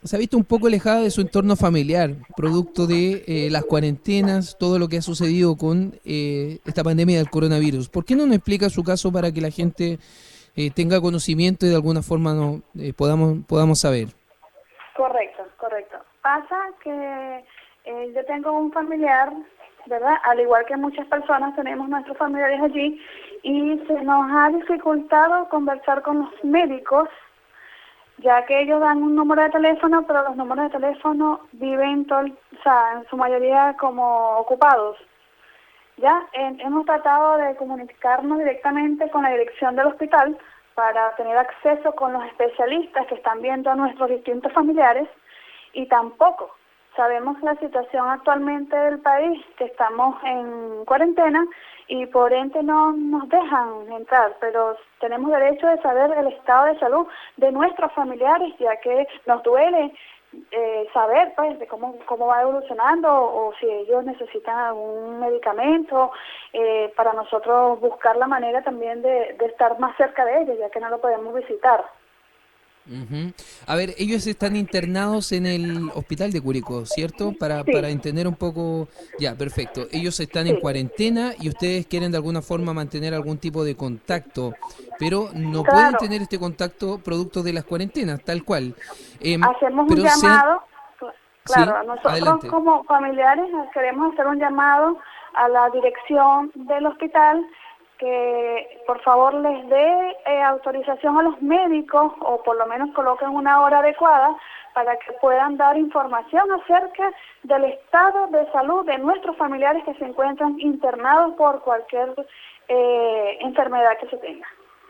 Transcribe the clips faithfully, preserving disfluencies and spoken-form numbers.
se ha visto un poco alejada de su entorno familiar, producto de eh, las cuarentenas, todo lo que ha sucedido con eh, esta pandemia del coronavirus. ¿Por qué no nos explica su caso para que la gente eh, tenga conocimiento y de alguna forma no, eh, podamos, podamos saber? Correcto, correcto. Pasa que eh, yo tengo un familiar, ¿verdad? Al igual que muchas personas tenemos nuestros familiares allí y se nos ha dificultado conversar con los médicos, ya que ellos dan un número de teléfono, pero los números de teléfono viven todo, o sea, en su mayoría como ocupados. Ya eh, hemos tratado de comunicarnos directamente con la dirección del hospital para tener acceso con los especialistas que están viendo a nuestros distintos familiares y tampoco sabemos la situación actualmente del país, que estamos en cuarentena y por ende no nos dejan entrar, pero tenemos derecho de saber el estado de salud de nuestros familiares, ya que nos duele eh, saber pues de cómo cómo va evolucionando o, o si ellos necesitan algún medicamento, eh, para nosotros buscar la manera también de, de estar más cerca de ellos, ya que no lo podemos visitar. Uh-huh. A ver, ellos están internados en el hospital de Curicó, ¿cierto? Para, Sí. para entender un poco. Ya, perfecto. Ellos están en Sí. cuarentena y ustedes quieren de alguna forma mantener algún tipo de contacto, pero no pueden Claro, tener este contacto producto de las cuarentenas, tal cual. Em, hacemos un pero se han- llamado, Sí, claro, nosotros adelante. como familiares queremos hacer un llamado a la dirección del hospital que por favor les dé eh, autorización a los médicos o por lo menos coloquen una hora adecuada para que puedan dar información acerca del estado de salud de nuestros familiares que se encuentran internados por cualquier eh, enfermedad que se tenga.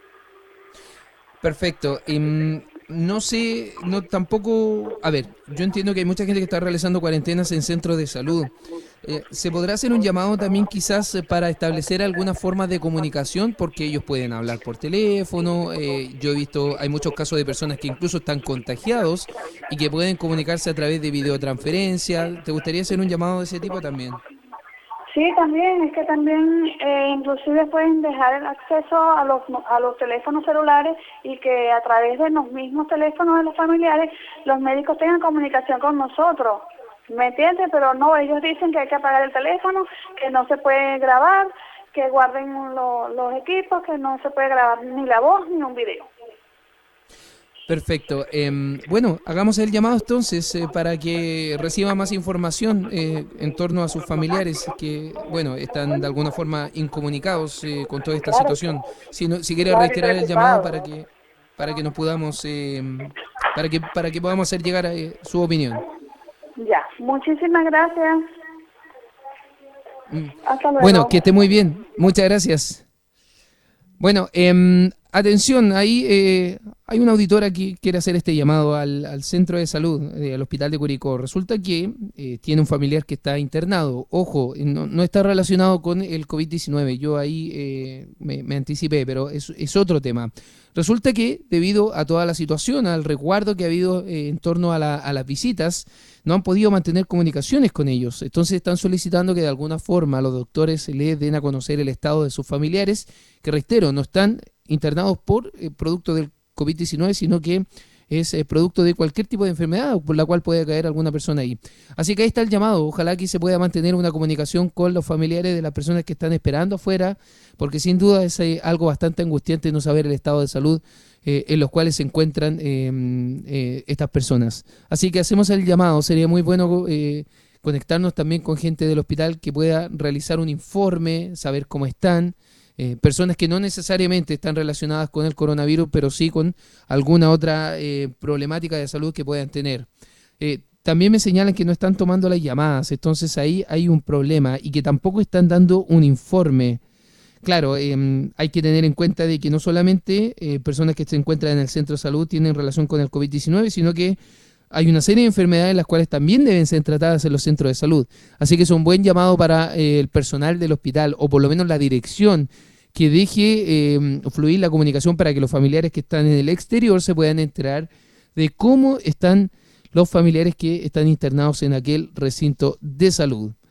Perfecto. Em, no sé, no tampoco. A ver, yo entiendo que hay mucha gente que está realizando cuarentenas en centros de salud. Eh, ¿se podrá hacer un llamado también quizás eh, para establecer alguna forma de comunicación? Porque ellos pueden hablar por teléfono. Eh, yo he visto, hay muchos casos de personas que incluso están contagiados y que pueden comunicarse a través de videotransferencia. ¿Te gustaría hacer un llamado de ese tipo también? Sí, también, es que también eh, inclusive pueden dejar el acceso a los a los teléfonos celulares y que a través de los mismos teléfonos de los familiares los médicos tengan comunicación con nosotros, ¿me entiendes? Pero no, ellos dicen que hay que apagar el teléfono, que no se puede grabar, que guarden lo- los equipos, que no se puede grabar ni la voz ni un video. Perfecto. Em, bueno, hagamos el llamado entonces eh, para que reciba más información eh, en torno a sus familiares que, bueno, están de alguna forma incomunicados eh, con toda esta Claro, situación. Si, no, si quiere claro, y reiterar el llamado preocupados. para que para que nos podamos eh, para que para que podamos hacer llegar eh, su opinión. Ya, muchísimas gracias. Mm. Hasta Bueno, luego. que esté muy bien. Muchas gracias. Bueno, em, atención, ahí eh, hay una auditora que quiere hacer este llamado al, al centro de salud, eh, al hospital de Curicó. Resulta que eh, tiene un familiar que está internado. Ojo, no, no está relacionado con el COVID diecinueve. Yo ahí eh, me, me anticipé, pero es, es otro tema. Resulta que debido a toda la situación, al resguardo que ha habido eh, en torno a, la, a las visitas, no han podido mantener comunicaciones con ellos. Entonces están solicitando que de alguna forma los doctores les den a conocer el estado de sus familiares, que reitero, no están internados por eh, producto del COVID diecinueve, sino que es eh, producto de cualquier tipo de enfermedad por la cual puede caer alguna persona ahí. Así que ahí está el llamado. Ojalá que se pueda mantener una comunicación con los familiares de las personas que están esperando afuera, porque sin duda es eh, algo bastante angustiante no saber el estado de salud eh, en los cuales se encuentran eh, eh, estas personas. Así que hacemos el llamado. Sería muy bueno eh, conectarnos también con gente del hospital que pueda realizar un informe, saber cómo están. Eh, personas que no necesariamente están relacionadas con el coronavirus, pero sí con alguna otra eh, problemática de salud que puedan tener. Eh, también me señalan que no están tomando las llamadas, entonces ahí hay un problema y que tampoco están dando un informe. Claro, eh, hay que tener en cuenta de que no solamente eh, personas que se encuentran en el centro de salud tienen relación con el COVID diecinueve, sino que hay una serie de enfermedades las cuales también deben ser tratadas en los centros de salud. Así que es un buen llamado para eh, el personal del hospital, o por lo menos la dirección, que deje eh, fluir la comunicación para que los familiares que están en el exterior se puedan enterar de cómo están los familiares que están internados en aquel recinto de salud.